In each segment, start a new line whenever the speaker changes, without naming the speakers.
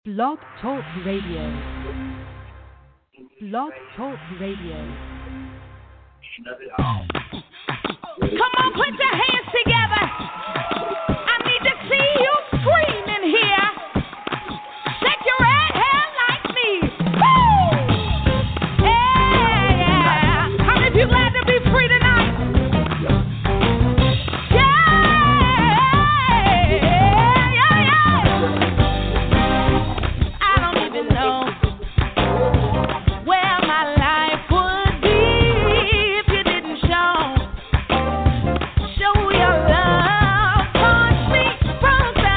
Blog Talk Radio. Blog Talk Radio.
Come on, put your hands together. I need to see you screaming here. Shake your red hair like me. Woo! Yeah. How many people glad to be free tonight? I don't even know where my life would be if you didn't show your love towards me from the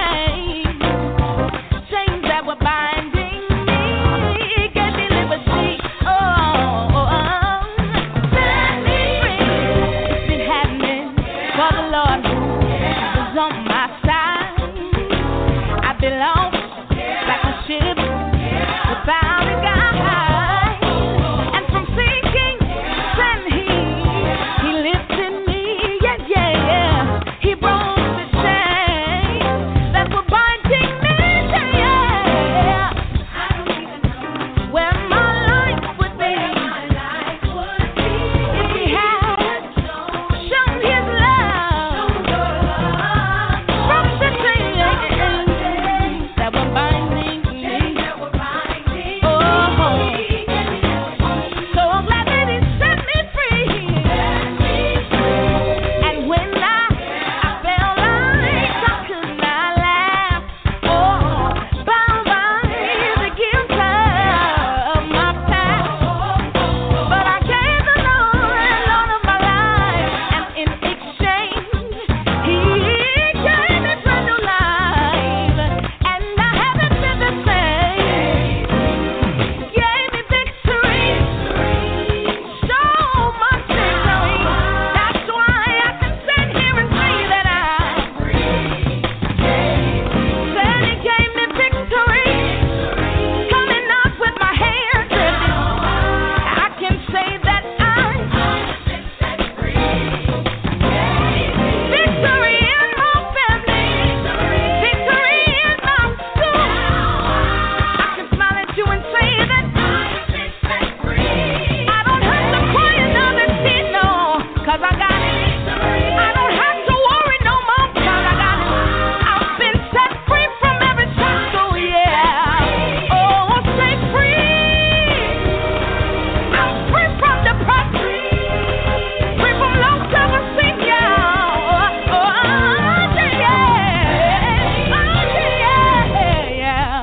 chains that were binding me, gave me liberty. Set me free. It's been happening for the Lord is on my side. I belong like a ship without a guide, and from sinking, then he lifted me. Yeah. He broke the chains that were binding me. Yeah. I don't even know where my life would be if he had shown his love from the chains that were binding me. Oh, so glad that he set me free. And when I felt like I could not laugh, bound by the guilt of my past, but I gave the Lord of my life, and in exchange, He gave me brand new life, and I haven't been the same. Gave me victory, so much victory. That's why I can sit here and say that I'm free. Said He gave me victory, coming up with my hands lifted. I can say that I've been set free. Victory in my family, victory in my school. I can smile at you and say that I've been set free. I don't have to cry another tear, no, 'cause I got it. I don't have to worry no more, 'cause I got it. I've been set free from every shackle, yeah. Oh, set free. I'm free from depression, free from low self-esteem, yeah. Yeah.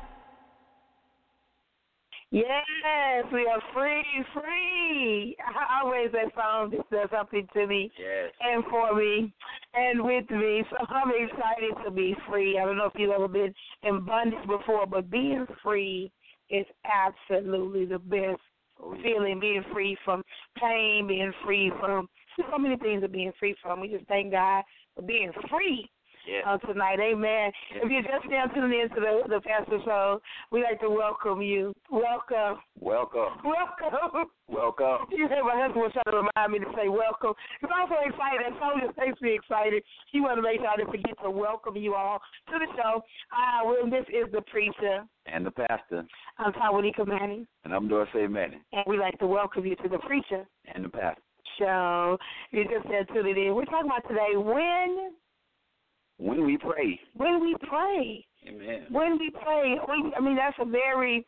Yes, we are free. I always that song just does something to me and for me and with me. So I'm excited to be free. I don't know if you've ever been in bondage before, but being free is absolutely the best feeling. Being free from pain, being free from so many things of being free from. We just thank God for being free. Tonight, amen. If you're just now tuning in to the Pastor Show, we'd like to welcome you. Welcome. You heard my husband was trying to remind me to say welcome. Because I'm so excited. That song just makes me excited. He wanted to make sure I didn't forget to welcome you all to the show. This is the preacher.
And the pastor.
I'm Tawanika Manning.
And I'm Dorsey Manning.
And we'd like to welcome you to the preacher.
And the pastor.
Show. You just said tune it in. We're talking about today
when we pray.
When we pray.
Amen.
When we pray. That's a very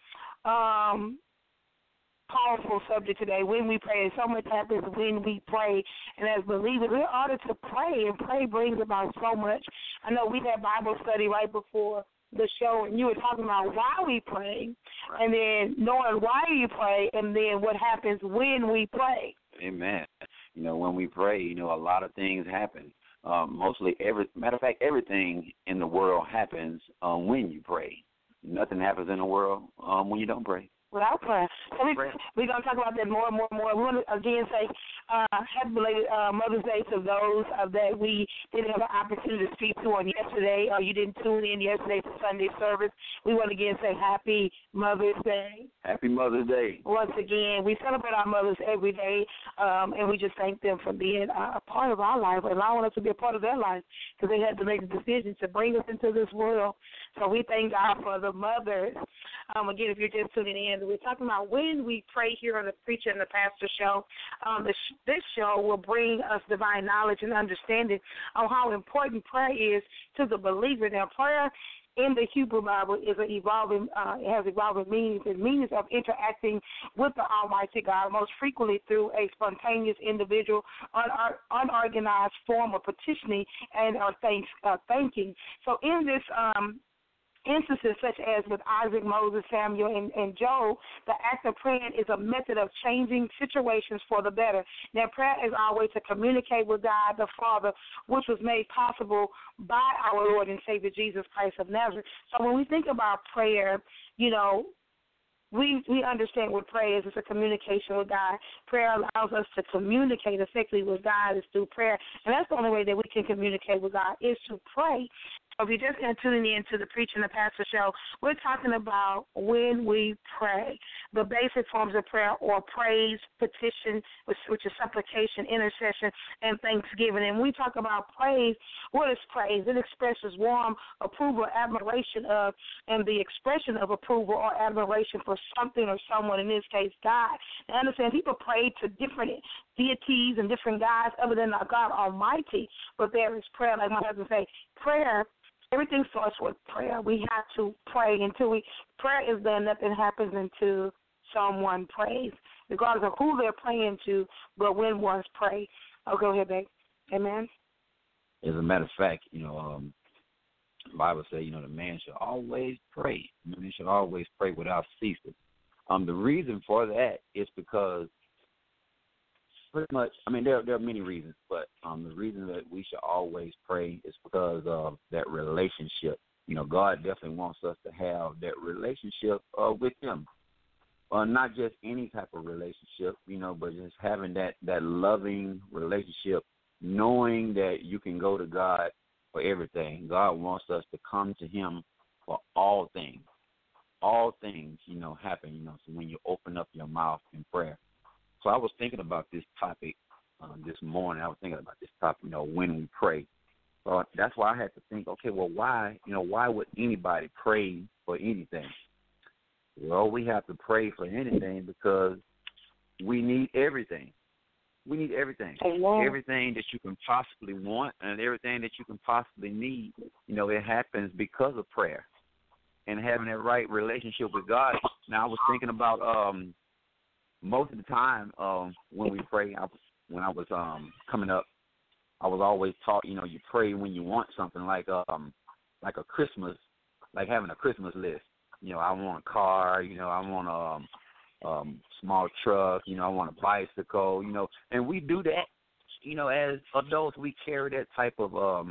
powerful subject today. When we pray. So much happens when we pray. And as believers, we're ordered to pray. And pray brings about so much. I know we had Bible study right before the show, and you were talking about why we pray, and then knowing why you pray, and then what happens when we pray.
Amen. When we pray, a lot of things happen. Matter of fact, everything in the world happens when you pray. Nothing happens in the world when you don't pray.
Without prayer. So we're going to talk about that more and more and more. We want to, again, say happy belated Mother's Day to those that we didn't have an opportunity to speak to on yesterday, or you didn't tune in yesterday to Sunday service. We want to again say happy Mother's Day.
Happy Mother's Day.
Once again, we celebrate our mothers every day, and we just thank them for being a part of our life, allowing us to be a part of their life, because they had to make the decision to bring us into this world. So we thank God for the mothers. Again, if you're just tuning in, we're talking about when we pray here on the Preacher and the Pastor show. This show will bring us divine knowledge and understanding of how important prayer is to the believer. Now, prayer in the Hebrew Bible is it has evolving meanings, and meanings of interacting with the Almighty God, most frequently through a spontaneous, individual, unorganized form of petitioning and thanking. So in this instances such as with Isaac, Moses, Samuel, and Job, the act of praying is a method of changing situations for the better. Now, prayer is our way to communicate with God the Father, which was made possible by our Lord and Savior Jesus Christ of Nazareth. So when we think about prayer, you know, we understand what prayer is. It's a communication with God. Prayer allows us to communicate effectively with God is through prayer, and that's the only way that we can communicate with God is to pray. So if you're just tuning in to the Preacher and the Pastor show, we're talking about when we pray, the basic forms of prayer, or praise, petition, which is supplication, intercession, and thanksgiving. And when we talk about praise, what is praise? It expresses warm approval, admiration of, and the expression of approval or admiration for something or someone, in this case, God. Now, understand, people pray to different deities and different gods other than our God Almighty, but there is prayer, like my husband say, prayer. Everything starts with prayer. We have to pray prayer is done. Nothing happens until someone prays, regardless of who they're praying to, but when one's pray. Oh, go ahead, babe. Amen.
As a matter of fact, you know, the Bible says, you know, the man should always pray. The man should always pray without ceasing. The reason for that is because pretty much, I mean, there are many reasons, but the reason that we should always pray is because of that relationship. You know, God definitely wants us to have that relationship with Him. Not just any type of relationship, you know, but just having that loving relationship, knowing that you can go to God for everything. God wants us to come to Him for all things. All things, you know, happen, you know, so when you open up your mouth in prayer. So I was thinking about this topic this morning. I was thinking about this topic, you know, when we pray. So that's why I had to think, okay, well, why would anybody pray for anything? Well, we have to pray for anything because we need everything. We need everything. Everything that you can possibly want and everything that you can possibly need, you know, it happens because of prayer and having that right relationship with God. Now, I was thinking about most of the time when we pray, when I was coming up, I was always taught, you know, you pray when you want something, like a Christmas, like having a Christmas list. You know, I want a car, you know, I want a small truck, you know, I want a bicycle, you know, and we do that. You know, as adults, we carry that type of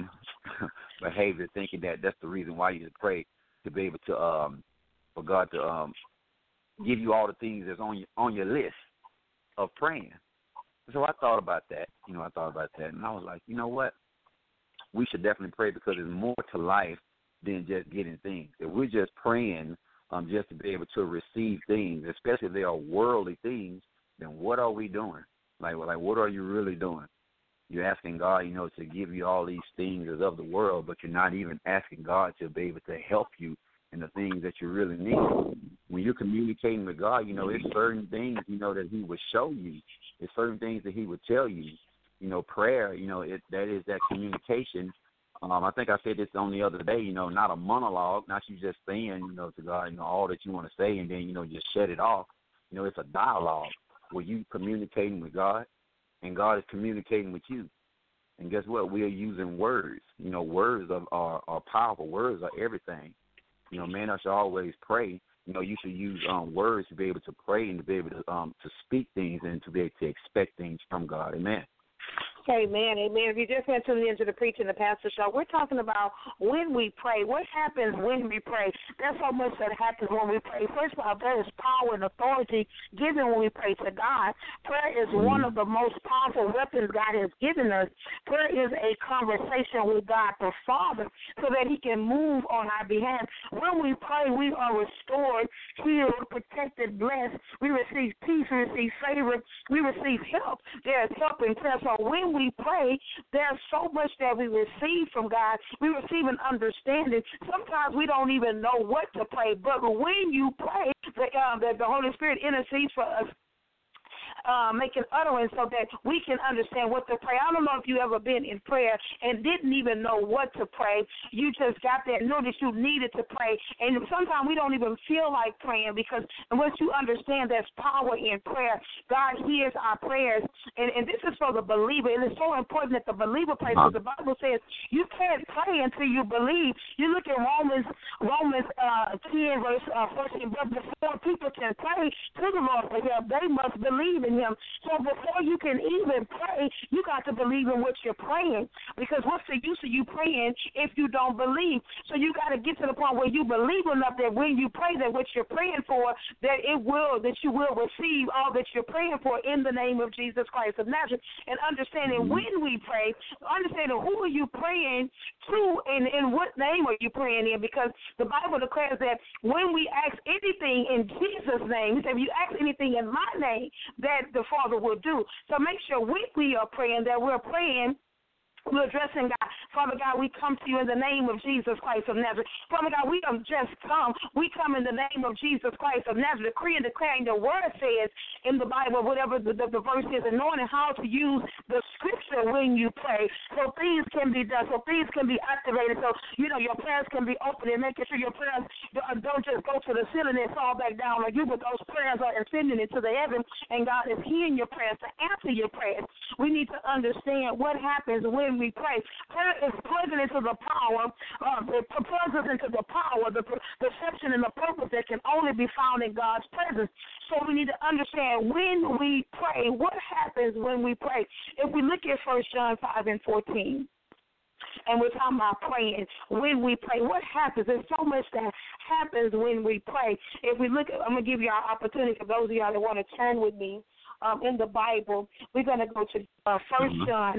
behavior, thinking that that's the reason why you pray, to be able to, for God to give you all the things that's on your list of praying. So I thought about that. You know, and I was like, you know what? We should definitely pray because there's more to life than just getting things. If we're just praying just to be able to receive things, especially if they are worldly things, then what are we doing? Like what are you really doing? You're asking God, you know, to give you all these things as of the world, but you're not even asking God to be able to help you in the things that you really need. When you're communicating with God, you know, it's certain things, you know, that He would show you. It's certain things that He would tell you. You know, prayer, you know, that is that communication. I think I said this on the other day, you know, not a monologue, not you just saying, you know, to God, you know, all that you want to say and then, you know, just shut it off. You know, it's a dialogue where you communicating with God and God is communicating with you. And guess what? We are using words. You know, words are powerful. Words are everything. You know, man, I should always pray. You know, you should use words to be able to pray and to be able to speak things and to be able to expect things from God. Amen.
Amen, amen. If you just been tuning into the Preaching the Pastor show, we're talking about when we pray. What happens when we pray? There's so much that happens when we pray. First of all, there is power and authority given when we pray to God. Prayer is one of the most powerful weapons God has given us. Prayer is a conversation with God the Father so that he can move on our behalf. When we pray, we are restored, healed, protected, blessed. We receive peace, we receive favor, we receive help. There is help in prayer. So when we pray, there's so much that we receive from God. We receive an understanding. Sometimes we don't even know what to pray, but when you pray, the Holy Spirit intercedes for us. Make an utterance so that we can understand what to pray. I don't know if you ever been in prayer and didn't even know what to pray. You just got there, knew that you needed to pray, and sometimes we don't even feel like praying because once you understand there's power in prayer, God hears our prayers, and this is for the believer. It is so important that the believer prays because the Bible says you can't pray until you believe. You look at Romans 10, verse 14, but before people can pray to the Lord for help, they must believe in him. So before you can even pray, you got to believe in what you're praying, because what's the use of you praying if you don't believe? So you got to get to the point where you believe enough that when you pray, that what you're praying for, that you will receive all that you're praying for in the name of Jesus Christ of Nazareth. And understanding when we pray, understanding who are you praying to and in what name are you praying in, because the Bible declares that when we ask anything in Jesus' name, he said, if you ask anything in my name, that the Father will do. So make sure we are praying, that we're praying, we're addressing God. Father God, we come to you in the name of Jesus Christ of Nazareth. Father God, we don't just come. We come in the name of Jesus Christ of Nazareth, decreeing and declaring the word says in the Bible, whatever the verse is, and knowing how to use the scripture when you pray. So things can be done. So things can be activated. So, your prayers can be open, and making sure your prayers don't just go to the ceiling and fall back down on you, but those prayers are ascending into the heaven, and God is hearing your prayers to answer your prayers. We need to understand what happens when we pray. Prayer is plugging into the power, it plugs us into the power, the perception and the purpose that can only be found in God's presence. So we need to understand when we pray, what happens when we pray. If we look at 1 John 5:14, and we're talking about praying, when we pray, what happens? There's so much that happens when we pray. If we look at, I'm going to give you our opportunity for those of y'all that want to turn with me in the Bible. We're going to go to 1 John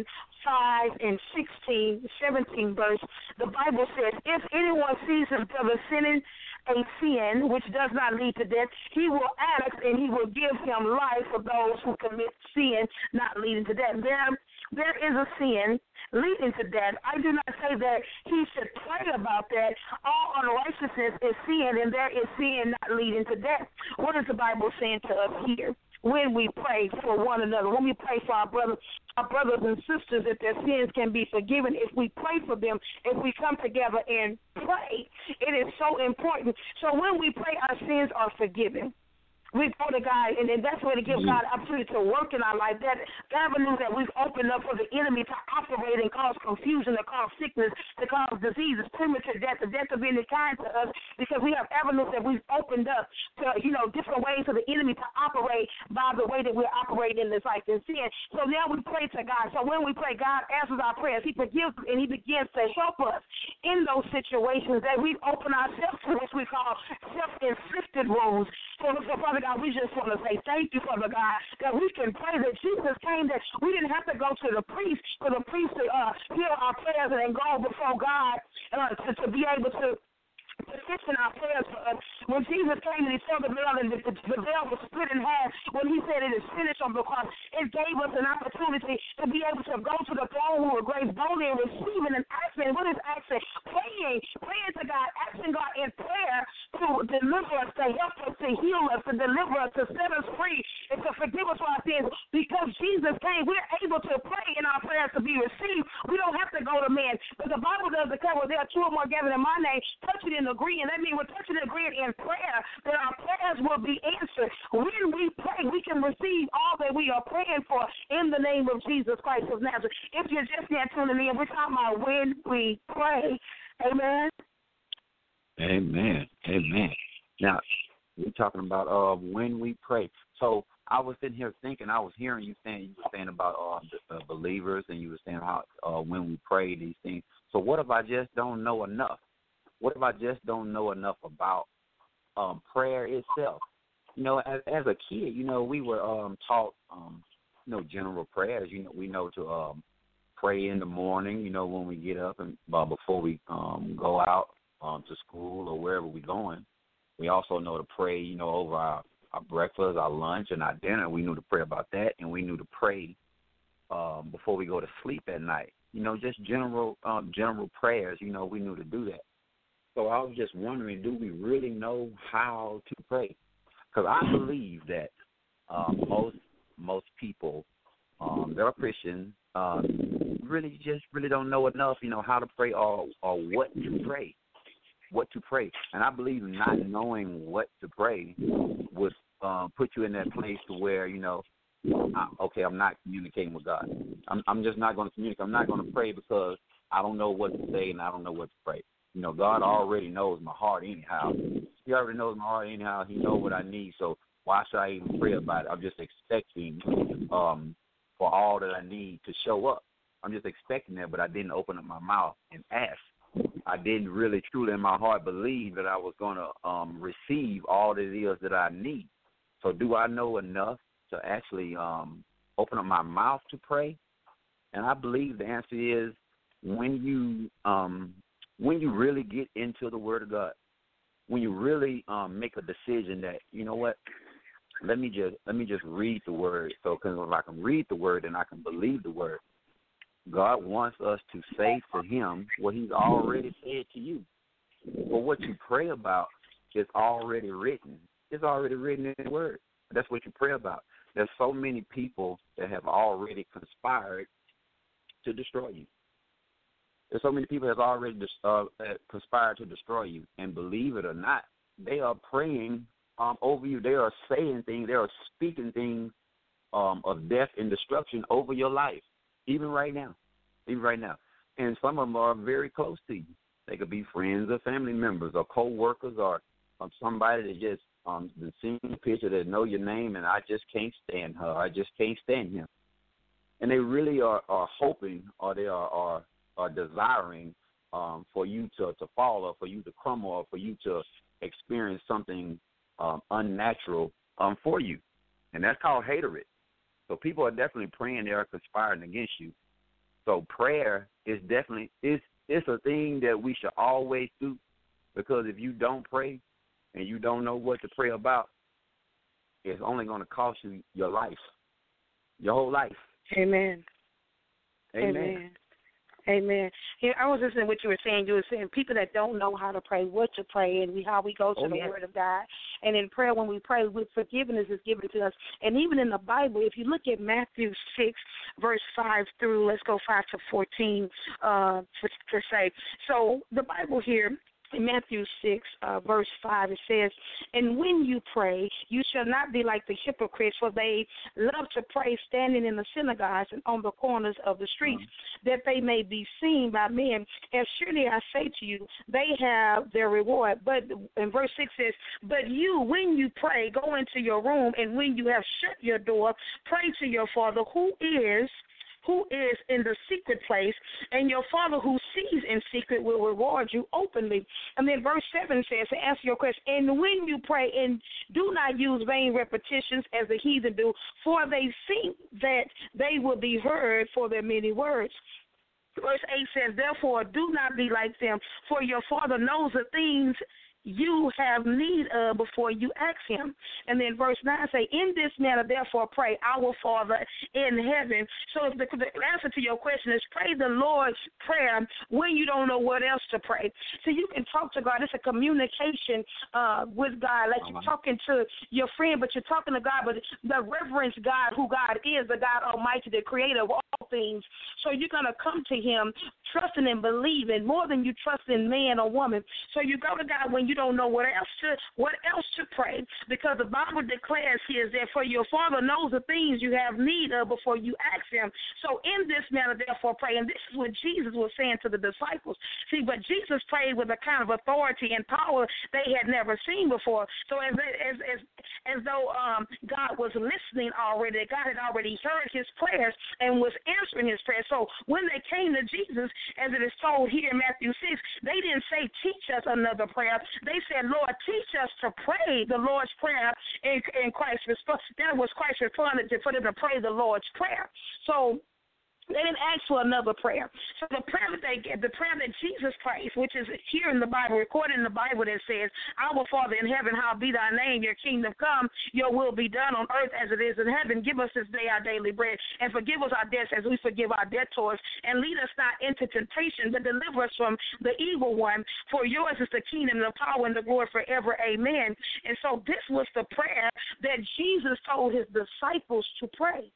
5:17 verse. The Bible says, if anyone sees his brother sinning a sin which does not lead to death, he will ask and he will give him life for those who commit sin not leading to death. There is a sin leading to death. I do not say that he should pray about that. All unrighteousness is sin, and there is sin not leading to death. What is the Bible saying to us here? When we pray for one another, when we pray for our brothers and sisters, that their sins can be forgiven, if we pray for them, if we come together and pray, it is so important. So when we pray, our sins are forgiven. We go to God, and that's where to give God opportunity to work in our life. That avenue that we've opened up for the enemy to operate and cause confusion, to cause sickness, to cause diseases, premature death, the death of any kind to us, because we have avenues that we've opened up to, different ways for the enemy to operate by the way that we're operating in this life in sin. So now we pray to God. So when we pray, God answers our prayers. He forgives and he begins to help us in those situations that we open ourselves to, which we call self-inflicted wounds. So Father God, we just want to say thank you, Father God, that we can pray that Jesus came, that we didn't have to go to the priest for the priest to hear our prayers and go before God to be able to petition our prayers for us. When Jesus came and he saw the veil and the veil was split in half, when he said it is finished on the cross, it gave us an opportunity to be able to go to the throne room of grace boldly and receiving and asking. What is asking? Praying to God, asking God in prayer to deliver us, to help us, to heal us, to deliver us, to set us free, and to forgive us for our sins. Because Jesus came, we're able to pray in our prayers to be received. We don't have to go to man. But the Bible does declare, well, there are two or more gathered in my name, touching and agreeing. That means we're touching and agreeing in prayer that our prayers will be answered. When we pray, we can receive all that we are praying for in the name of Jesus Christ of Nazareth. If you're just now tuning in, we're talking about when we pray. Amen.
Amen. Now, we're talking about when we pray. So I was sitting here thinking, I was hearing you were saying about the believers, and you were saying how when we pray these things. So what if I just don't know enough? What if I just don't know enough about prayer itself? You know, as a kid, you know, we were taught, you know, general prayers. You know, we know to pray in the morning, you know, when we get up and before we go out to school or wherever we're going. We also know to pray, you know, over our breakfast, our lunch, and our dinner. We knew to pray about that, and we knew to pray before we go to sleep at night. You know, just general prayers. You know, we knew to do that. So I was just wondering, do we really know how to pray? Because I believe that most people that are Christian really don't know enough, you know, how to pray or what to pray. What to pray. And I believe not knowing what to pray would put you in that place to where, you know, I'm not communicating with God. I'm just not going to communicate. I'm not going to pray because I don't know what to say and I don't know what to pray. You know, God already knows my heart anyhow. He already knows my heart anyhow. He knows what I need. So why should I even pray about it? I'm just expecting for all that I need to show up. I'm just expecting that, but I didn't open up my mouth and ask. I didn't really truly in my heart believe that I was going to receive all that it is that I need. So do I know enough to actually open up my mouth to pray? And I believe the answer is when you really get into the Word of God, when you really make a decision that, you know what, let me just read the Word. So because if I can read the Word, then I can believe the Word. God wants us to say to Him what He's already said to you. But what you pray about is already written. It's already written in the Word. That's what you pray about. There's so many people that have already conspired to destroy you. There's so many people that have already conspired to destroy you. And believe it or not, they are praying over you. They are saying things. They are speaking things of death and destruction over your life. Even right now. And some of them are very close to you. They could be friends or family members or co-workers or somebody that just been seeing a picture that know your name and I just can't stand her. I just can't stand him. And they really are hoping or they are desiring for you to fall or for you to crumble or for you to experience something unnatural for you. And that's called hatred. So people are definitely praying. They are conspiring against you. So prayer is definitely it's a thing that we should always do, because if you don't pray and you don't know what to pray about, it's only going to cost you your life, your whole life.
Amen.
Amen.
Amen. Yeah, I was listening to what you were saying. You were saying people that don't know how to pray, what to pray, and how we go to the Word of God. And in prayer, when we pray, with forgiveness is given to us. And even in the Bible, if you look at Matthew 6, verse 5 through, let's go 5 to 14, per se. So the Bible here, in Matthew 6, verse 5, it says, "And when you pray, you shall not be like the hypocrites, for they love to pray standing in the synagogues and on the corners of the streets, that they may be seen by men. And surely I say to you, they have their reward." But in verse 6 says, "But you, when you pray, go into your room, and when you have shut your door, pray to your Father who is in the secret place, and your Father who sees in secret will reward you openly." And then verse 7 says, to answer your question, "And when you pray, and do not use vain repetitions as the heathen do, for they think that they will be heard for their many words." Verse 8 says, "Therefore do not be like them, for your Father knows the things you have need of before you ask Him." And then verse 9 say, "In this manner, therefore, pray, our Father in heaven." So if the answer to your question is pray the Lord's Prayer when you don't know what else to pray. So you can talk to God. It's a communication with God. Like you're talking to your friend, but you're talking to God, but the reverence God, who God is, the God Almighty, the creator of all things. So you're going to come to Him trusting and believing more than you trust in man or woman. So you go to God when you don't know what else to pray, because the Bible declares here that for your Father knows the things you have need of before you ask Him. So in this manner, therefore, pray. And this is what Jesus was saying to the disciples. See, but Jesus prayed with a kind of authority and power they had never seen before. So
as though God was listening already, that God had already heard his prayers and was answering his prayers. So when they came to Jesus, as it is told here in Matthew 6, they didn't say, teach us another prayer. They said, Lord, teach us to pray the Lord's Prayer, and Christ responded. That was Christ responded for them to pray the Lord's Prayer. So they didn't ask for another prayer. So the prayer that they get, the prayer that Jesus prays, which is here in the Bible, recorded in the Bible, that says, Our Father in heaven, hallowed be thy name, your kingdom come, your will be done on earth as it is in heaven. Give us this day our daily bread, and forgive us our debts as we forgive our debtors. And lead us not into temptation, but deliver us from the evil one. For yours is the kingdom, the power, and the glory forever. Amen. And so this was the prayer that Jesus told his disciples to pray.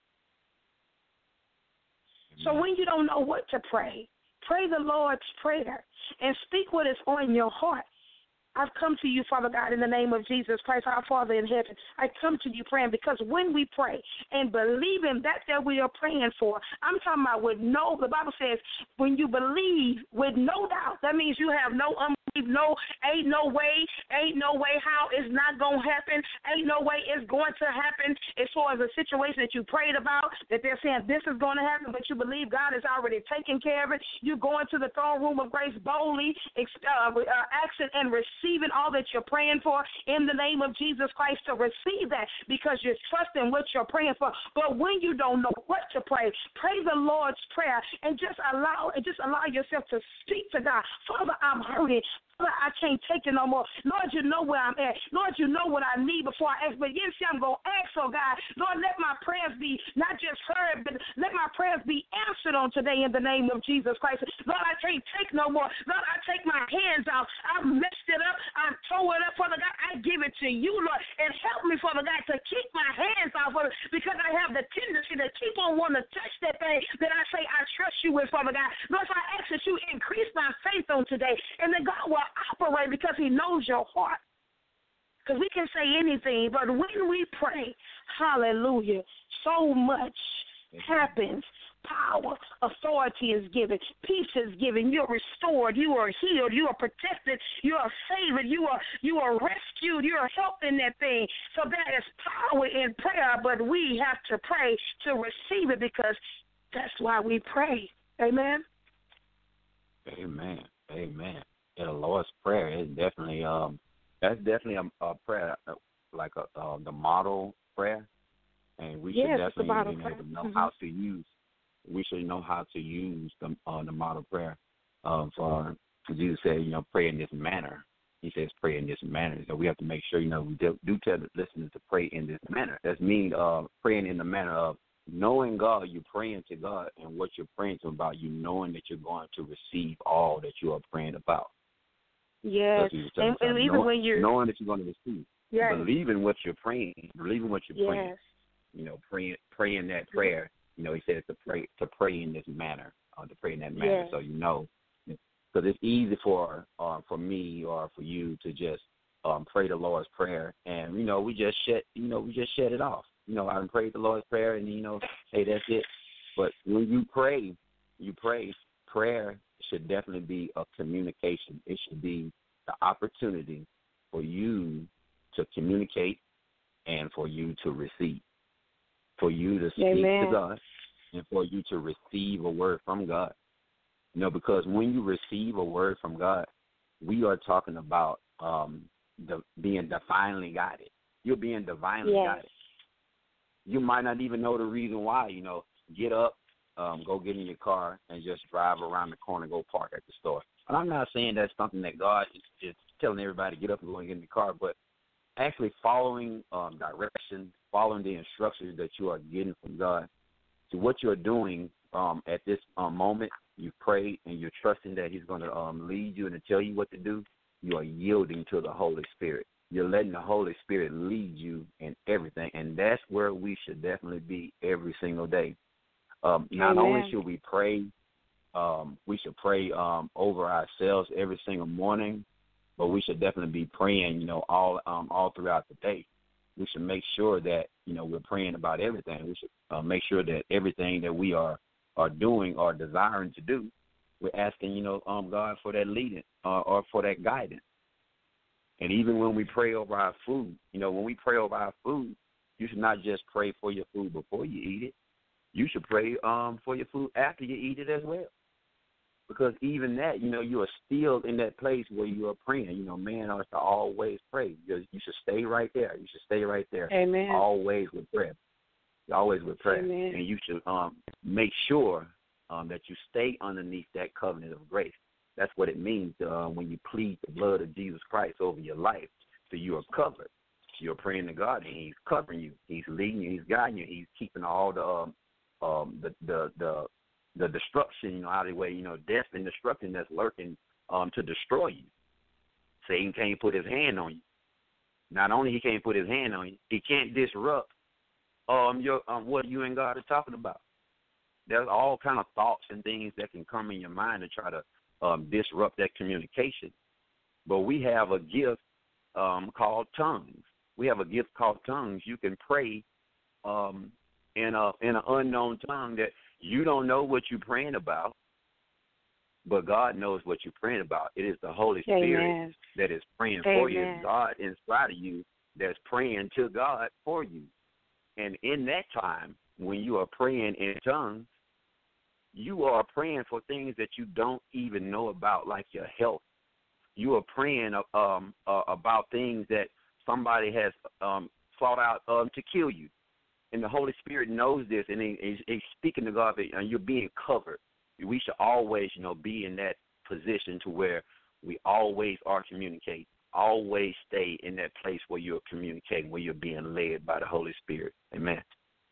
So when you don't know what to pray, pray the Lord's Prayer and speak what is on your heart. I've come to you, Father God, in the name of Jesus Christ, our Father in heaven. I come to you praying because when we pray and believe in that we are praying for, I'm talking about the Bible says, when you believe with no doubt, that means you have no unbelief, ain't no way how it's not going to happen, ain't no way it's going to happen as far as a situation that you prayed about, that they're saying this is going to happen, but you believe God has already taken care of it. You're going to the throne room of grace boldly, asking and receiving all that you're praying for in the name of Jesus Christ, to receive that because you're trusting what you're praying for. But when you don't know what to pray, pray the Lord's Prayer and just allow yourself to speak to God. Father, I'm hurting. I can't take it no more. Lord, you know where I'm at. Lord, you know what I need before I ask. But yes, I'm going to ask, oh God. Lord, let my prayers be not just heard, but let my prayers be answered on today in the name of Jesus Christ. Lord, I can't take no more. Lord, I take my hands out. I've messed it up. I've tore it up, Father God. I give it to you, Lord. And help me, Father God, to keep my hands out, Father, because I have the tendency to keep on wanting to touch that thing that I say I trust you with, Father God. Lord, so I ask that you increase my faith on today, and that God will operate because he knows your heart. Because we can say anything, but when we pray, hallelujah, so much happens. Power, authority is given, peace is given, you're restored, you are healed, you are protected, you are favored, you are rescued, you are helped in that thing. So there is power in prayer, but we have to pray to receive it because that's why we pray. Amen?
Amen. Amen. Yeah, the Lord's Prayer is definitely that's definitely a prayer like the model prayer, and we should definitely be able to know how to use. We should know how to use the model prayer. For Jesus said, pray in this manner. He says, pray in this manner. So we have to make sure, we do tell the listeners to pray in this manner. That means praying in the manner of knowing God. You're praying to God, and what you're praying to about, you knowing that you're going to receive all that you are praying about.
Yes, and even when you're
knowing that you're going to receive, believing what you're praying, praying. Praying that prayer. He says to pray in this manner, to pray in that manner. So because it's easy for me or for you to just pray the Lord's Prayer, and we just shut it off. I prayed the Lord's Prayer, and hey, that's it. But when you pray. Prayer should definitely be a communication. It should be the opportunity for you to communicate and for you to receive, for you to speak to God, and for you to receive a word from God. Because when you receive a word from God, we are talking about being divinely guided. You're being divinely guided. You might not even know the reason why. Get up, go get in your car, and just drive around the corner, go park at the store. And I'm not saying that's something that God is telling everybody to get up and go and get in the car, but actually following direction, following the instructions that you are getting from God. So what you're doing at this moment, you pray and you're trusting that he's going to lead you and to tell you what to do. You are yielding to the Holy Spirit. You're letting the Holy Spirit lead you in everything, and that's where we should definitely be every single day. Not only should we pray, we should pray over ourselves every single morning, but we should definitely be praying, all throughout the day. We should make sure that, we're praying about everything. We should make sure that everything that we are doing or desiring to do, we're asking, God for that leading or for that guidance. And even when we pray over our food, when we pray over our food, you should not just pray for your food before you eat it. You should pray for your food after you eat it as well. Because even that, you are still in that place where you are praying. Man ought to always pray. You should stay right there. You should stay right there.
Amen.
Always with prayer. Always with prayer.
Amen.
And you should make sure that you stay underneath that covenant of grace. That's what it means when you plead the blood of Jesus Christ over your life. So you are covered. You're praying to God, and He's covering you. He's leading you. He's guiding you. He's keeping all the destruction, out of the way, death and destruction that's lurking to destroy you. Satan can't put his hand on you. Not only he can't put his hand on you, he can't disrupt what you and God are talking about. There's all kind of thoughts and things that can come in your mind to try to disrupt that communication. But we have a gift called tongues. We have a gift called tongues. You can pray in an unknown tongue that you don't know what you're praying about, but God knows what you're praying about. It is the Holy Spirit that is praying for you. It's God inside of you that's praying to God for you. And in that time, when you are praying in tongues, you are praying for things that you don't even know about, like your health. You are praying about things that somebody has sought out to kill you. And the Holy Spirit knows this, and he's speaking to God, and you're being covered. We should always, be in that position to where we always are communicating. Always stay in that place where you're communicating, where you're being led by the Holy Spirit. Amen.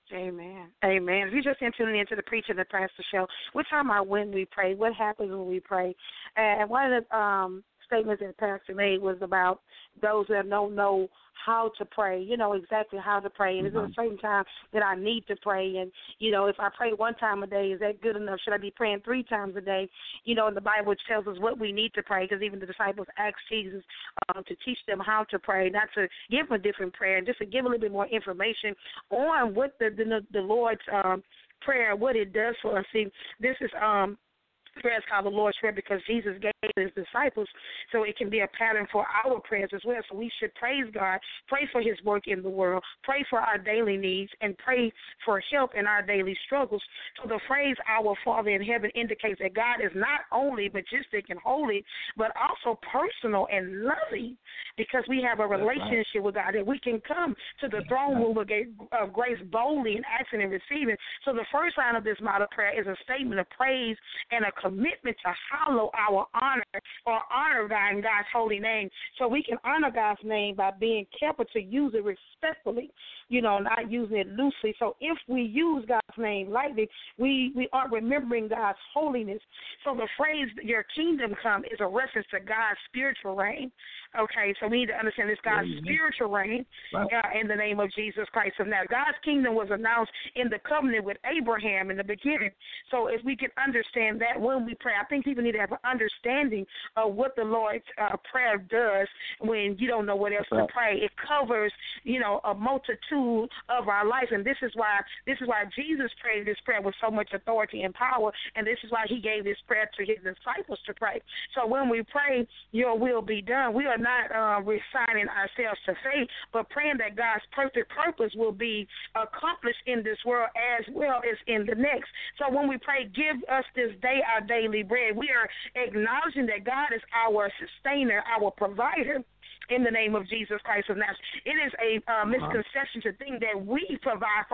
Amen. Amen. If you just tuning into the Preacher and the Pastor show, we're talking about when we pray, what happens when we pray. And one of the statements that Pastor made was about those that don't know how to pray, exactly how to pray. And is there a certain time that I need to pray? And, if I pray one time a day, is that good enough? Should I be praying 3 times a day? And the Bible tells us what we need to pray, because even the disciples asked Jesus to teach them how to pray, not to give a different prayer, just to give a little bit more information on what the Lord's prayer, what it does for us. See, this is prayer is called the Lord's Prayer because Jesus gave his disciples, so it can be a pattern for our prayers as well. So we should praise God, pray for his work in the world, pray for our daily needs, and pray for help in our daily struggles. So the phrase, our Father in heaven, indicates that God is not only majestic and holy, but also personal and loving, because we have a relationship with God, that we can come to the throne room of grace boldly and asking and receiving. So the first line of this model prayer is a statement of praise and a commitment to hallow our honor or honor God in God's holy name. So we can honor God's name by being careful to use it respectfully, not using it loosely. So if we use God's name lightly, we are remembering God's holiness. So the phrase, your kingdom come, is a reference to God's spiritual reign. Okay, so we need to understand this God's spiritual reign in the name of Jesus Christ. So now God's kingdom was announced in the covenant with Abraham in the beginning. So if we can understand that when we pray, I think people need to have an understanding of what the Lord's prayer does when you don't know what else to pray. It covers, a multitude of our life, and this is why Jesus prayed this prayer with so much authority and power, and this is why he gave this prayer to his disciples to pray. So when we pray, your will be done, we are not resigning ourselves to fate, but praying that God's perfect purpose will be accomplished in this world as well as in the next. So when we pray, give us this day our daily bread, we are acknowledging that God is our sustainer, our provider, in the name of Jesus Christ of Nazareth. It is a misconception to think that we provide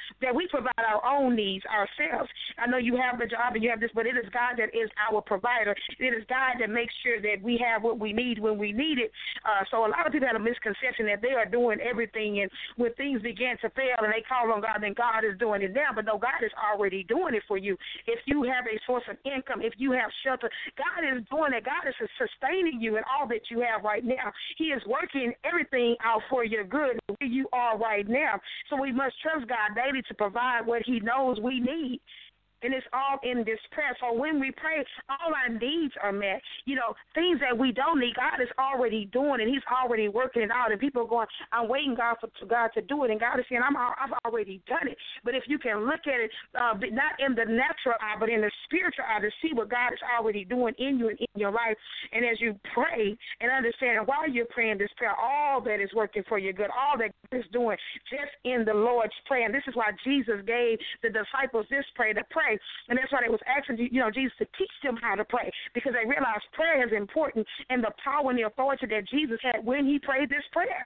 our own needs ourselves. I know you have the job and you have this, but it is God that is our provider. It is God that makes sure that we have what we need when we need it. So a lot of people have a misconception that they are doing everything, and when things begin to fail and they call on God, then God is doing it now. But no, God is already doing it for you. If you have a source of income, if you have shelter, God is doing it. God is sustaining you in all that you have right now. He is working everything out for your good where you are right now. So we must trust God daily to provide what he knows we need. And it's all in this prayer. So when we pray, all our needs are met. You know, things that we don't need, God is already doing, and He's already working it out. And people are going, I'm waiting God for God to do it. And God is saying, I've already done it. But if you can look at it, not in the natural eye, but in the spiritual eye, to see what God is already doing in you and in your life. And as you pray and understand while you're praying this prayer, all that is working for your good, all that God is doing just in the Lord's Prayer. And this is why Jesus gave the disciples this prayer to pray. And that's why they was asking, Jesus to teach them how to pray, because they realized prayer is important and the power and the authority that Jesus had when He prayed this prayer.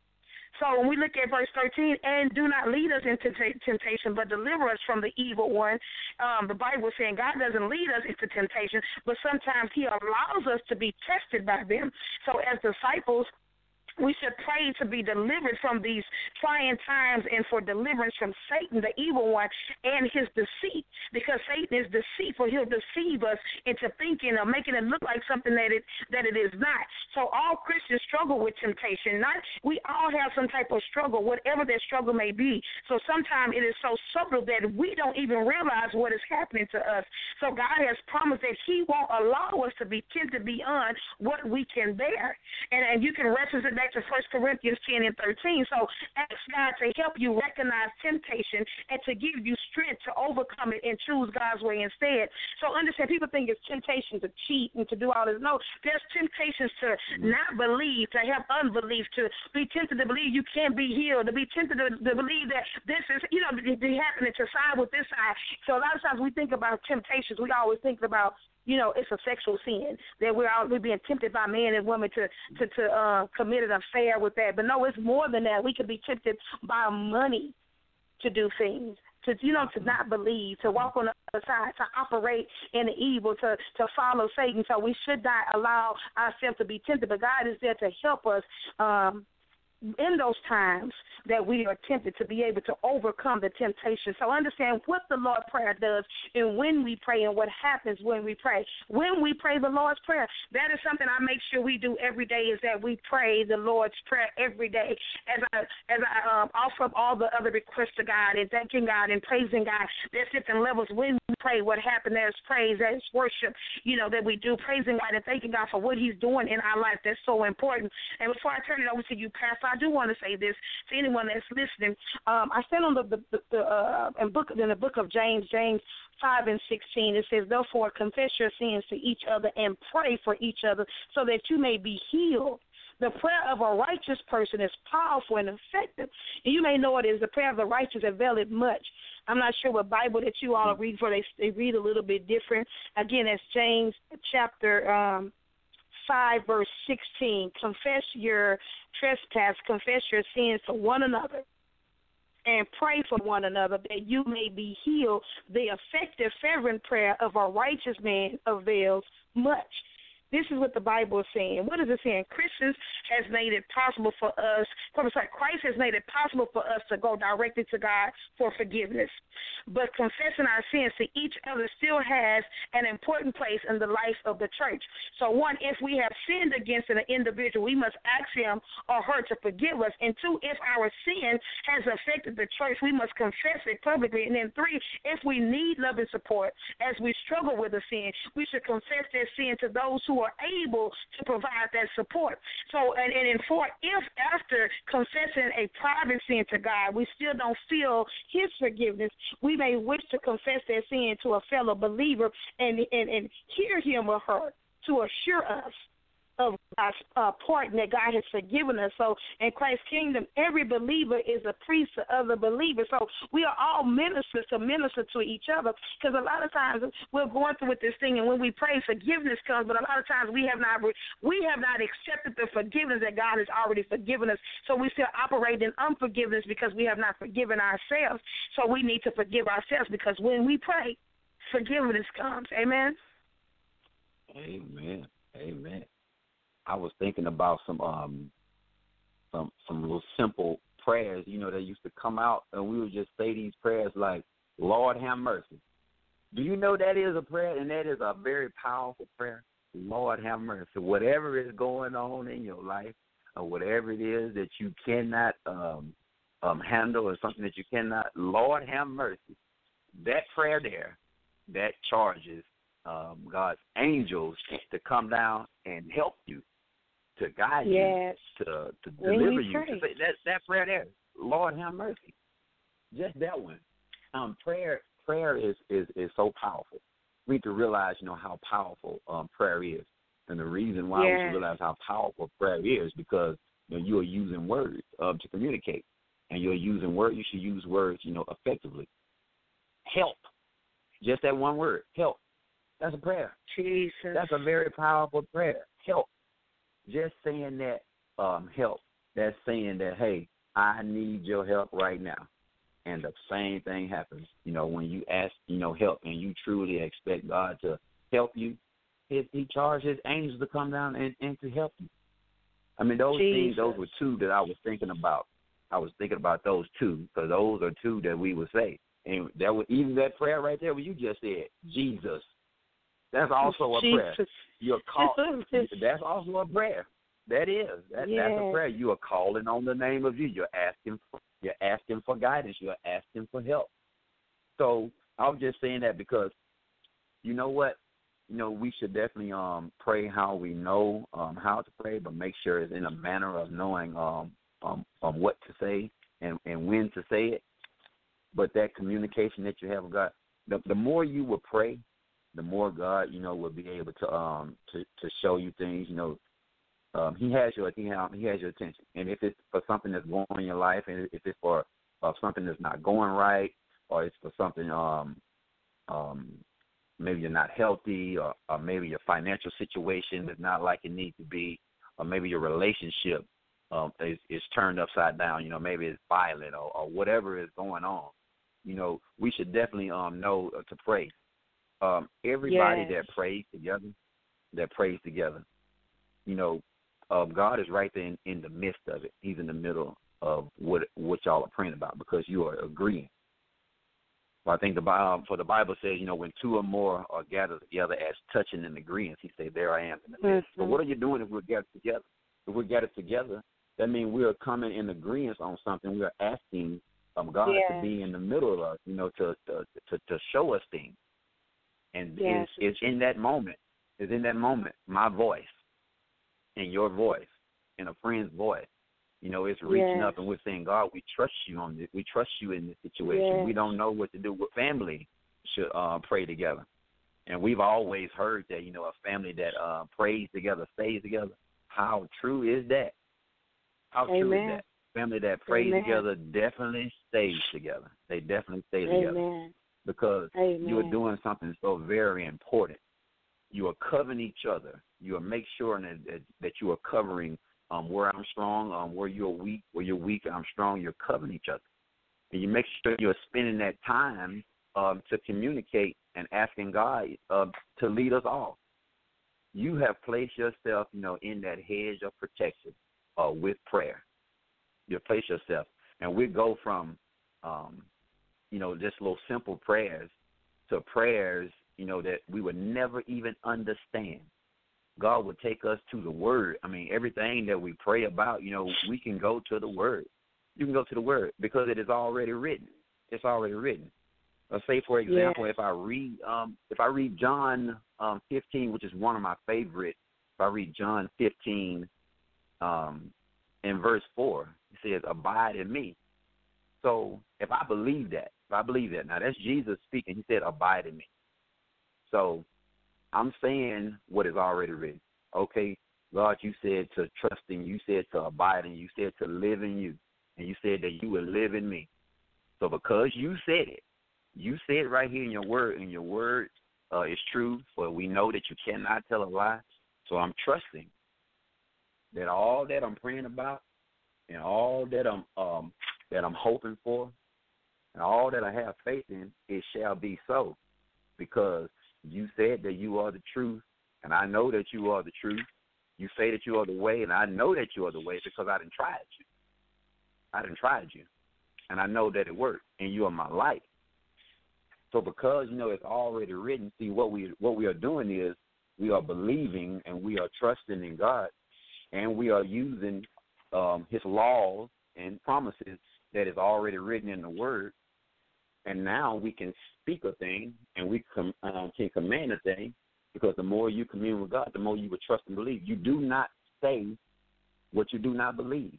So when we look at verse 13, and do not lead us into temptation, but deliver us from the evil one, the Bible is saying God doesn't lead us into temptation, but sometimes He allows us to be tested by them. So as disciples, we should pray to be delivered from these trying times and for deliverance from Satan, the evil one, and his deceit, because Satan is deceitful. He'll deceive us into thinking or making it look like something that it is not. So all Christians struggle with temptation. We all have some type of struggle, whatever that struggle may be. So sometimes it is so subtle that we don't even realize what is happening to us. So God has promised that He won't allow us to be tempted beyond what we can bear. And you can reference it back to 1 Corinthians 10 and 13. So ask God to help you recognize temptation and to give you strength to overcome it and choose God's way instead. So understand, people think it's temptation to cheat and to do all this. No, there's temptations to not believe, to have unbelief, to be tempted to believe you can't be healed, to be tempted to believe that this is, be happening, to side with this side. So a lot of times we think about temptations, we always think about, it's a sexual sin, that we're being tempted by men and women to commit an affair with that. But no, it's more than that. We could be tempted by money to do things, to not believe, to walk on the other side, to operate in the evil, to follow Satan. So we should not allow ourselves to be tempted. But God is there to help us in those times that we are tempted, to be able to overcome the temptation. So understand what the Lord's Prayer does and when we pray and what happens when we pray. When we pray the Lord's Prayer, that is something I make sure we do every day, is that we pray the Lord's Prayer every day. As I offer up all the other requests to God and thanking God and praising God, there's different levels when we pray. What happened, there's praise, there's worship, that we do, praising God and thanking God for what He's doing in our life. That's so important. And before I turn it over to you, Pastor, I do want to say this to anyone that's listening. I said on in the book of James 5 and 16, it says, therefore confess your sins to each other and pray for each other so that you may be healed. The prayer of a righteous person is powerful and effective. And you may know it is the prayer of the righteous availeth much. I'm not sure what Bible that you all read for. They read a little bit different. Again, that's James chapter 5, verse 16. Confess your trespass, confess your sins to one another, and pray for one another that you may be healed. The effective, fervent prayer of a righteous man avails much. This is what the Bible is saying. What is it saying? Christ has made it possible for us to go directly to God for forgiveness. But confessing our sins to each other still has an important place in the life of the church. So one, if we have sinned against an individual, we must ask him or her to forgive us. And two, if our sin has affected the church, we must confess it publicly. And then three, if we need love and support as we struggle with a sin, we should confess that sin to those who are able to provide that support. So, and in four, if after confessing a private sin to God, we still don't feel His forgiveness, we may wish to confess that sin to a fellow believer and hear him or her to assure us of God's pardon, that God has forgiven us. So in Christ's kingdom, every believer is a priest to other believers. So we are all ministers to minister to each other, because a lot of times we're going through with this thing, and when we pray, forgiveness comes, but a lot of times we have not accepted the forgiveness that God has already forgiven us. So we still operate in unforgiveness because we have not forgiven ourselves. So we need to forgive ourselves, because when we pray, forgiveness comes. Amen?
Amen. Amen. I was thinking about some little simple prayers, that used to come out, and we would just say these prayers like, Lord, have mercy. Do you know that is a prayer, and that is a very powerful prayer? Lord, have mercy. Whatever is going on in your life, or whatever it is that you cannot handle, or something that you cannot, Lord, have mercy. That prayer there that charges God's angels to come down and help you, to guide
Yes.
you, to
When
deliver
we
you.
pray.
To say that prayer there, Lord have mercy. Just that one. Prayer is so powerful. We need to realize, how powerful prayer is. And the reason why we should realize how powerful prayer is because you are using words to communicate. And you're using words, you should use words, effectively. Help. Just that one word, help. That's a prayer.
Jesus.
That's a very powerful prayer. Help. Just saying that, help. That's saying that, hey, I need your help right now. And the same thing happens, when you ask, help, and you truly expect God to help you. He charged his angels to come down and to help you. I mean, those things, those were two that I was thinking about. I was thinking about those two, because those are two that we would say. And that was, even that prayer right there, what you just said, Jesus. That's also a prayer. You're called. That's also a prayer. That is. That's a prayer. You are calling on the name of Jesus. You're asking for guidance. You're asking for help. So I was just saying that because, you know what? We should definitely pray how we know how to pray, but make sure it's in a manner of knowing what to say and when to say it. But that communication that you have with God, the more you will pray, the more God, will be able to show you things. He has your attention, and if it's for something that's going on in your life, and if it's for something that's not going right, or it's for something maybe you're not healthy, or maybe your financial situation is not like it needs to be, or maybe your relationship is turned upside down. Maybe it's violent or whatever is going on. We should definitely know to pray. Everybody that prays together, God is right there in the midst of it. He's in the middle of what y'all are praying about because you are agreeing. Well, I think the Bible says, when two or more are gathered together as touching and agreeing, he said, there I am in the midst. But what are you doing if we're gathered together? If we're gathered together, that means we are coming in agreement on something. We are asking God to be in the middle of us, to show us things. And it's in that moment, my voice and your voice and a friend's voice, it's reaching up and we're saying, God, we trust you on this. We trust you in this situation. Yes. We don't know what to do. With family should pray together. And we've always heard that, a family that prays together, stays together. How true is that? How true is that? Family that prays together definitely stays together. They definitely stay together. Because you are doing something so very important. You are covering each other. You are make sure that you are covering where I'm strong, where you're weak, I'm strong. You're covering each other. And you make sure you're spending that time to communicate and asking God to lead us all. You have placed yourself, in that hedge of protection with prayer. You place yourself. And we go from just little simple prayers to prayers, that we would never even understand. God would take us to the Word. I mean, everything that we pray about, we can go to the Word. You can go to the Word because it is already written. It's already written. Let's say, for example, if I read John 15, which is one of my favorites, if I read John 15 in verse 4, it says, abide in me. So if I believe that, now that's Jesus speaking. He said, abide in me. So I'm saying what is already written. Okay, God, you said to trust in you. You said to abide in you. You said to live in you. And you said that you will live in me. So because you said it right here in your word, and your word is true, for we know that you cannot tell a lie. So I'm trusting that all that I'm praying about and all that I'm hoping for and all that I have faith in, it shall be so. Because you said that you are the truth, and I know that you are the truth. You say that you are the way, and I know that you are the way because I done tried you. And I know that it worked, and you are my light. So because, it's already written, see, what we are doing is we are believing and we are trusting in God, and we are using his laws and promises that is already written in the Word And now we can speak a thing, and we can command a thing, because the more you commune with God, the more you will trust and believe. You do not say what you do not believe.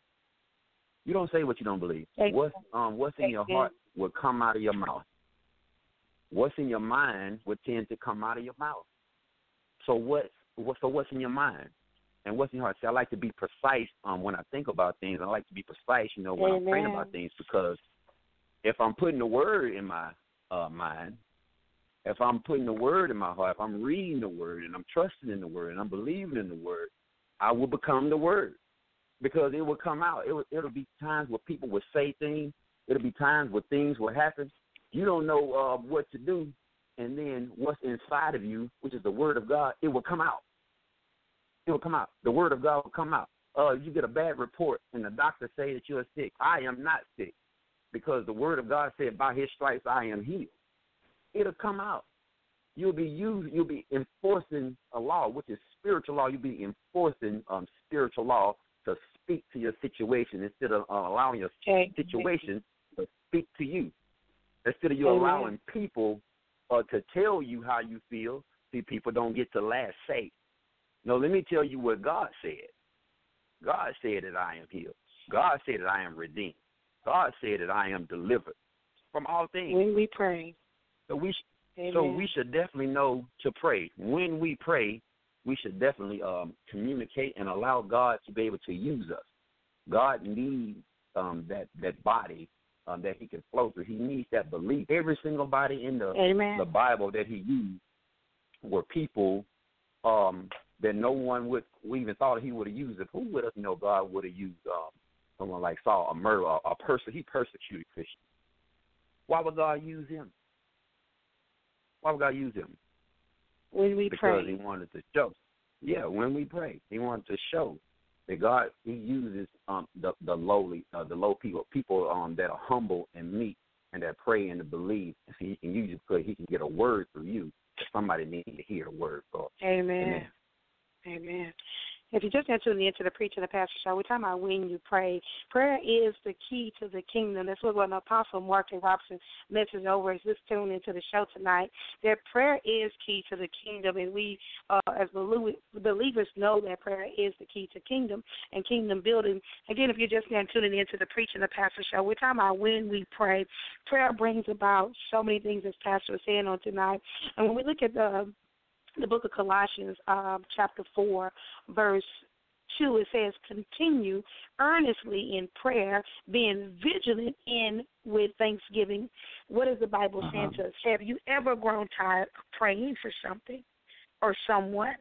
You don't say what you don't believe. What's in your heart will come out of your mouth. What's in your mind will tend to come out of your mouth. So what's in your mind? And what's in your heart? See, I like to be precise when I think about things. I like to be precise, when I'm praying about things, because if I'm putting the word in my mind, if I'm putting the word in my heart, if I'm reading the word and I'm trusting in the word and I'm believing in the word, I will become the word, because it will come out. It'll be times where people will say things. It'll be times where things will happen. You don't know what to do, and then what's inside of you, which is the word of God, it will come out. It will come out. The word of God will come out. You get a bad report, and the doctor say that you're sick. I am not sick, because the word of God said, by his stripes I am healed. It'll come out. You'll be enforcing a law, which is spiritual law. You'll be enforcing spiritual law to speak to your situation instead of allowing your situation to speak to you. Instead of you allowing people to tell you how you feel. See, people don't get the last say. No, let me tell you what God said. God said that I am healed. God said that I am redeemed. God said that I am delivered from all things.
When we pray.
So we should definitely know to pray. When we pray, we should definitely communicate and allow God to be able to use us. God needs that body that he can flow through. He needs that belief. Every single body in the Bible that he used were people that no one would even thought he would have used. If who would have known God would have used someone like Saul, a murderer, a person? He persecuted Christians. Why would God use him? Why would God use him?
When we pray.
Because he wanted to show. Yeah, when we pray. He wanted to show that God, he uses the lowly, the low people that are humble and meek and that pray and to believe. And he can use it because he can get a word through you. Somebody needs to hear a word.
Amen. If you just tuning into the Preacher and the Pastor Show, we're talking about when you pray. Prayer is the key to the kingdom. That's what an Apostle Mark J. Robinson mentions over as just tuned into the show tonight, that prayer is key to the kingdom. And we, as believers, know that prayer is the key to kingdom and kingdom building. Again, if you're just now tuning into the Preacher and the Pastor Show, we're talking about when we pray. Prayer brings about so many things, as Pastor was saying on tonight. And when we look at the book of Colossians, chapter 4, verse 2, it says, continue earnestly in prayer, being vigilant in with thanksgiving. What is the Bible saying to us? Have you ever grown tired of praying for something or someone?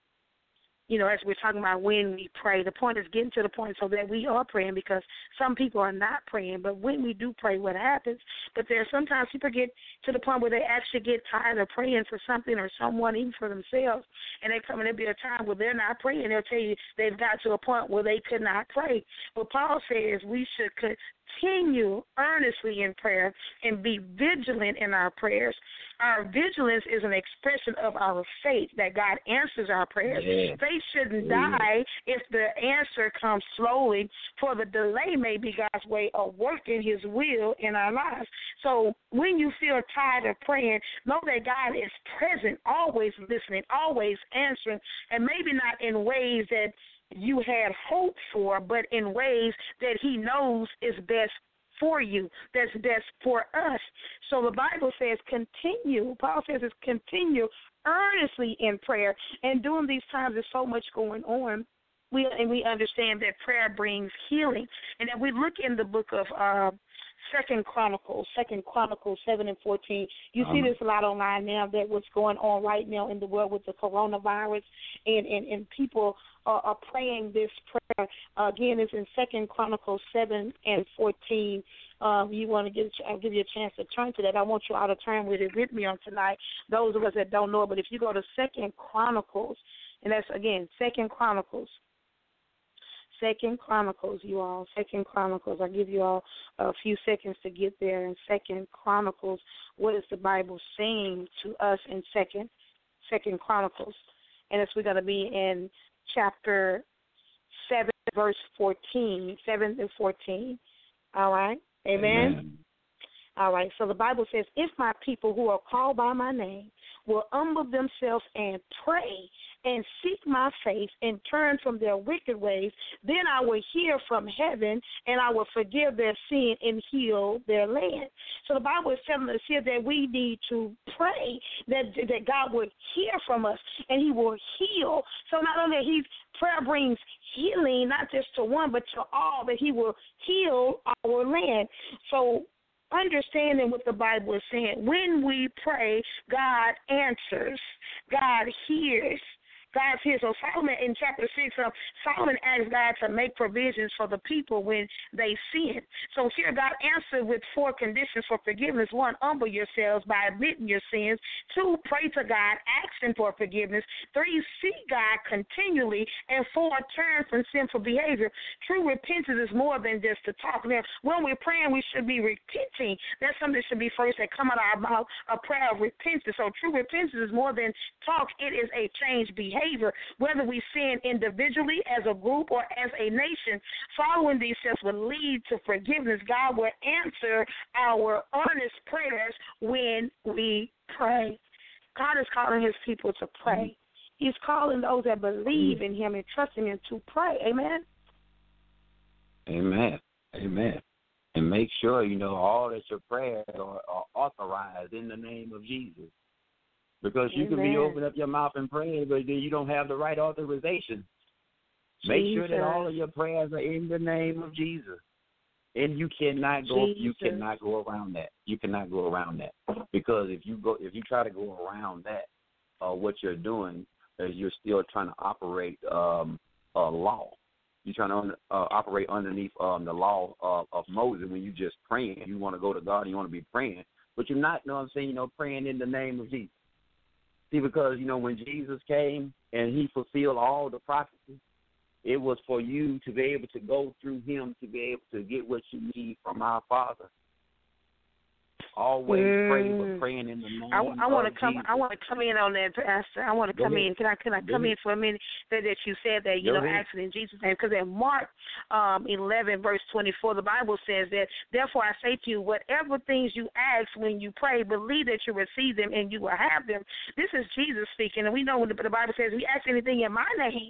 As we're talking about when we pray, the point is getting to the point so that we are praying, because some people are not praying. But when we do pray, what happens? But there are sometimes people get to the point where they actually get tired of praying for something or someone, even for themselves, and there'll be a time where they're not praying. They'll tell you they've got to a point where they could not pray. But Paul says we should continue earnestly in prayer and be vigilant in our prayers. Our vigilance is an expression of our faith that God answers our prayers. Yeah. Faith shouldn't die if the answer comes slowly, for the delay may be God's way of working his will in our lives. So when you feel tired of praying, know that God is present, always listening, always answering, and maybe not in ways that you had hoped for, but in ways that he knows is best for you, that's best for us. So the Bible says continue. Paul says it's continue earnestly in prayer. And during these times, there's so much going on. We understand that prayer brings healing. And if we look in the book of Second Chronicles 7 and 14, you see this a lot online now, that what's going on right now in the world with the coronavirus, and people are praying this prayer. Again, it's in Second Chronicles 7 and 14. You want to I'll give you a chance to turn to that. I want you all to turn with it with me on tonight, those of us that don't know it. But if you go to Second Chronicles, and that's, again, Second Chronicles, you all. Second Chronicles. I'll give you all a few seconds to get there. In Second Chronicles, what is the Bible saying to us in Second Chronicles? And we're going to be in chapter 7, verse 14. 7 and 14. All right? Amen. All right, so the Bible says, if my people who are called by my name will humble themselves and pray and seek my face and turn from their wicked ways, then I will hear from heaven and I will forgive their sin and heal their land. So the Bible is telling us here that we need to pray that God would hear from us and he will heal. So not only prayer brings healing, not just to one, but to all, that he will heal our land. So understanding what the Bible is saying, when we pray, God answers, God hears. God hears. So Solomon in chapter 6, Solomon asked God to make provisions for the people when they sin. So here God answered with 4 conditions for forgiveness. 1, humble yourselves by admitting your sins. 2, pray to God, asking for forgiveness. 3, seek God continually. And 4, turn from sinful behavior. True repentance is more than just to talk. Now, when we're praying, we should be repenting. That's something that should be first that come out of our mouth, a prayer of repentance. So true repentance is more than talk. It is a changed behavior. Whether we sin individually, as a group, or as a nation, following these steps will lead to forgiveness. God will answer our honest prayers when we pray. God is calling his people to pray. He's calling those that believe in him and trust in him to pray. Amen?
Amen. Amen. And make sure, all that your prayers are authorized in the name of Jesus. Because you can be opening up your mouth and praying, but then you don't have the right authorization. Make sure that all of your prayers are in the name of Jesus. And you cannot go around that. You cannot go around that. Because if you try to go around that, what you're doing is you're still trying to operate a law. You're trying to operate underneath the law of Moses when you just praying. You want to go to God and you want to be praying. But you're not, praying in the name of Jesus. See, because, when Jesus came and he fulfilled all the prophecies, it was for you to be able to go through him to be able to get what you need from our Father. Always pray, but praying in the name of Jesus.
I want to come in on that, Pastor. I want to come in. Can I come in for a minute? That you said that, asking in Jesus' name. Because in Mark 11, verse 24, the Bible says that, therefore I say to you, whatever things you ask when you pray, believe that you receive them and you will have them. This is Jesus speaking. And we know when the Bible says, we ask anything in my name.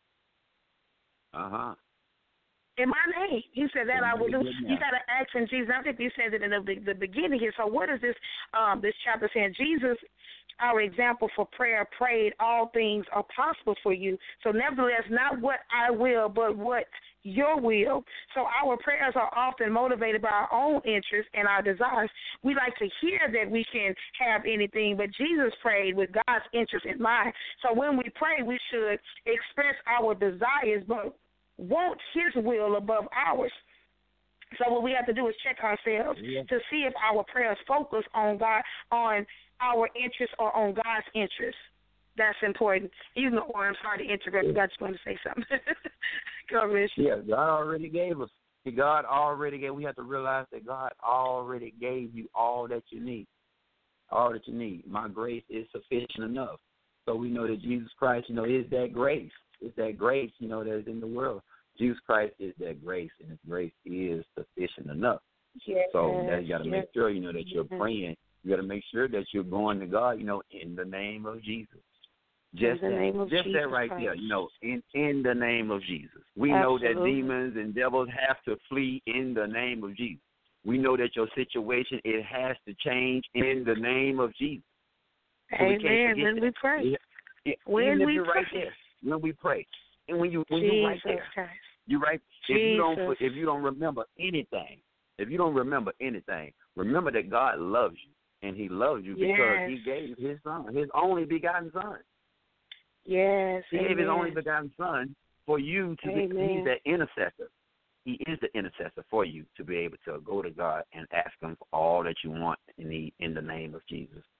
In my name. He said that I will do. You got to ask in Jesus. I think he said it in the beginning here. So what is this this chapter saying? Jesus, our example for prayer, prayed, all things are possible for you. So nevertheless, not what I will, but what your will. So our prayers are often motivated by our own interests and our desires. We like to hear that we can have anything, but Jesus prayed with God's interest in mind. So when we pray, we should express our desires, but want his will above ours. So what we have to do is check ourselves to see if our prayers focus on God, on our interests, or on God's interests. That's important. Even though I'm sorry to interrupt, I just want to say something. Go ahead.
Yeah, God already gave us. We have to realize that God already gave you all that you need. All that you need. My grace is sufficient enough. So we know that Jesus Christ, is that grace. It's that grace, that is in the world. Jesus Christ is that grace, and his grace is sufficient enough.
Yes,
so you got to make sure, that you're praying. You got to make sure that you're going to God, in the name of Jesus. Just that right Christ. There, in the name of Jesus. We know that demons and devils have to flee in the name of Jesus. We know that your situation, it has to change in the name of Jesus. So
amen. When we pray. When we
pray. And when you're right there, you're right. If you don't remember anything, remember that God loves you, and he loves you because he gave his son, his only begotten son.
Yes,
he gave his only begotten son for you to be. He's that intercessor. He is the intercessor for you to be able to go to God and ask him for all that you want and need in the name of Jesus.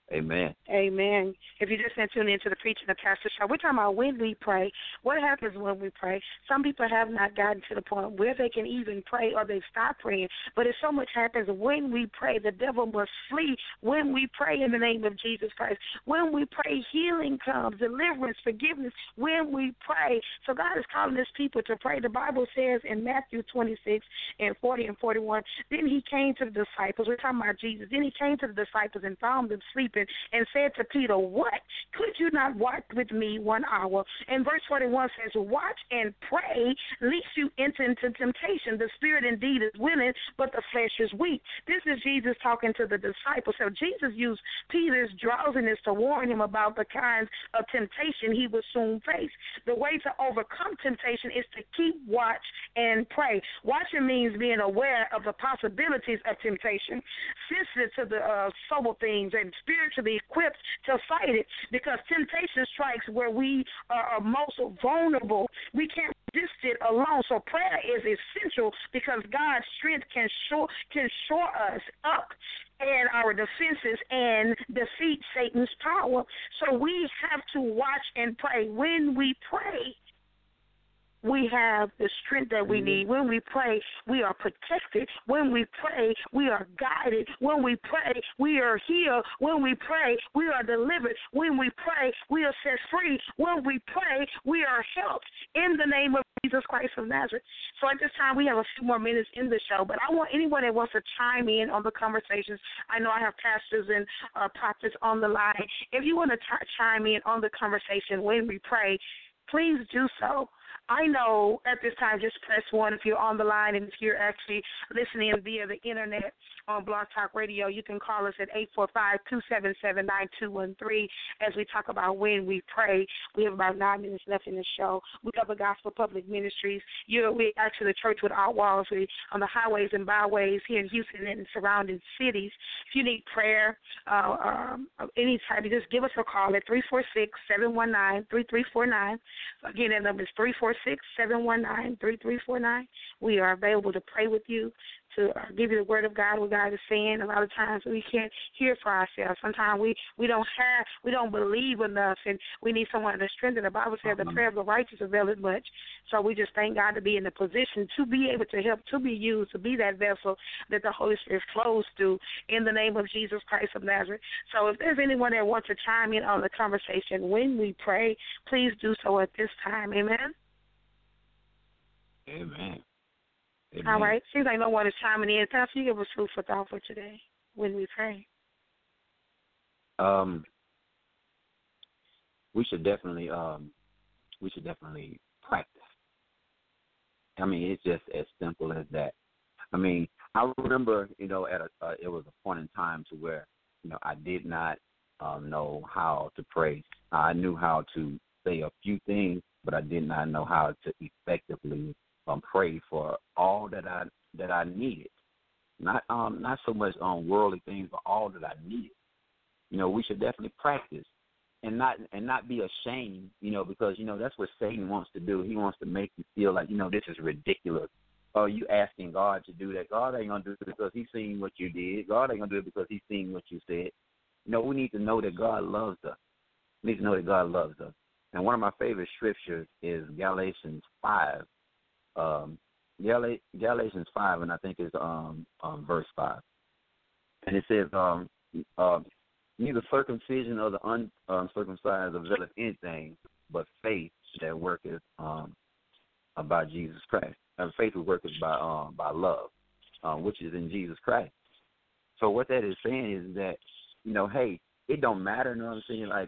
Amen.
Amen. If you just tuned into the Preaching of Pastor Show, we're talking about when we pray. What happens when we pray? Some people have not gotten to the point where they can even pray or they stop praying. But if so much happens when we pray, the devil must flee. When we pray in the name of Jesus Christ. When we pray, healing comes, deliverance, forgiveness. When we pray. So God is calling his people to pray. The Bible says in Matthew 26 and 40 and 41, then he came to the disciples. We're talking about Jesus. Then he came to the disciples and found them sleeping and said to Peter, what? Could you not watch with me 1 hour? And verse 41 says, watch and pray, lest you enter into temptation. The spirit indeed is willing, but the flesh is weak. This is Jesus talking to the disciples. So Jesus used Peter's drowsiness to warn him about the kinds of temptation he would soon face. The way to overcome temptation is to keep watch and pray. Watching means being aware of the possibilities of temptation, sensitive to the subtle things, and spiritually equipped to fight it, because temptation strikes where we are most vulnerable. We can't resist it alone. So prayer is essential because God's strength can shore us up and our defenses and defeat Satan's power. So we have to watch and pray. When we pray, we have the strength that we need. When we pray, we are protected. When we pray, we are guided. When we pray, we are healed. When we pray, we are delivered. When we pray, we are set free. When we pray, we are helped in the name of Jesus Christ of Nazareth. So at this time, we have a few more minutes in the show, but I want anyone that wants to chime in on the conversations. I know I have pastors and prophets on the line. If you want to chime in on the conversation when we pray, please do so. I know at this time, just press 1 if you're on the line, and if you're actually listening via the internet on Blog Talk Radio, you can call us at 845-277-9213 as we talk about when we pray. We have about 9 minutes left in the show. We have a Gospel Public Ministries. We're actually the church without walls. We're on the highways and byways here in Houston and surrounding cities. If you need prayer any type, just give us a call at 346-719-3349. Again, that number is 346-719-3349. We are available to pray with you, to give you the word of God, what God is saying. A lot of times we can't hear for ourselves. Sometimes we don't believe enough, and we need someone to strengthen. The Bible says the prayer of the righteous availeth much. So we just thank God to be in the position to be able to help, to be used, to be that vessel that the Holy Spirit flows through in the name of Jesus Christ of Nazareth. So if there's anyone that wants to chime in on the conversation when we pray, please do so at this time. Amen.
Amen. Amen.
All right. Seems like no one is chiming in. Pastor, you give us food for thought for today when we pray.
We should definitely practice. I mean, it's just as simple as that. I mean, I remember, it was a point in time to where, I did not know how to pray. I knew how to say a few things, but I did not know how to effectively pray for all that I needed. Not so much on worldly things, but all that I needed. We should definitely practice and not be ashamed, because that's what Satan wants to do. He wants to make you feel like, this is ridiculous. Oh, you asking God to do that. God ain't gonna do it because he's seen what you did. God ain't gonna do it because he's seen what you said. We need to know that God loves us. We need to know that God loves us. And one of my favorite scriptures is Galatians 5. Galatians 5, and I think it's verse 5. And it says, neither circumcision of the uncircumcised availeth anything, but faith that worketh by Jesus Christ. And faith that worketh by love, which is in Jesus Christ. So what that is saying is that, hey, it don't matter, what I'm saying, like,